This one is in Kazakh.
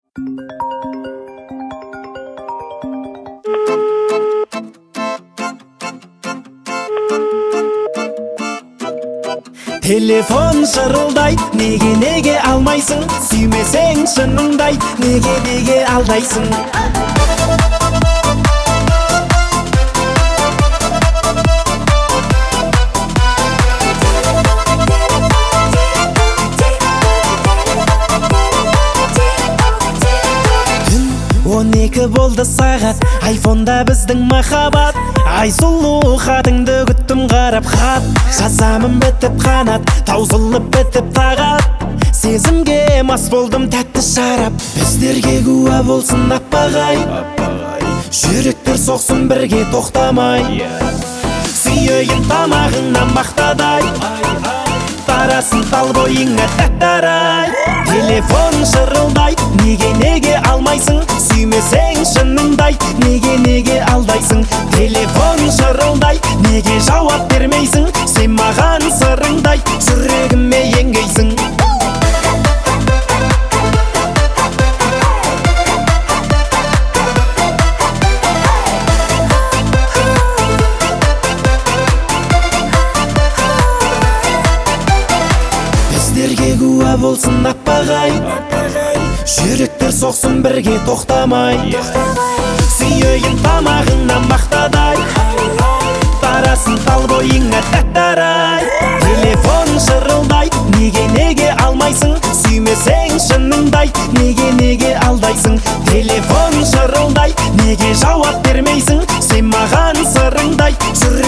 Телефон шырылдай, неге алмайсың? Сүймесең шыныңдай, неге алдайсың? Түн 12 болды сағат, айфонда біздің махаббат. Ай сұлу хатыңды күттім қарап, хат жазамын бітіп қанат, таусылып бітіп тағат. Сезімге мас болдым тәтті шарап, біздерге куә болсын аппағай. Жүректер соқсын бірге тоқтамай, сүйейін тамағыңнан мақтадай, тарасын тал бойыңа тәттарай. Телефон шырылдай, неге алмайсың? Сүймесең шыныңдай, неге алдайсың? Телефон шырылдай, неге жауап бермейсің? Сен маған сырыңдай, жүрегіме еңгейсің. Біздерге куә болсын аппағай, жүректер соқсын бірге тоқтамай, сүйейін тамағыңнан мақтадай, тарасын тал бойыңа тәттарай. Телефон шырылдай, неге алмайсың? Сүймесең шыныңдай, неге алдайсың? Телефон шырылдай, неге жауап бермейсің? Сен маған сырыңдай,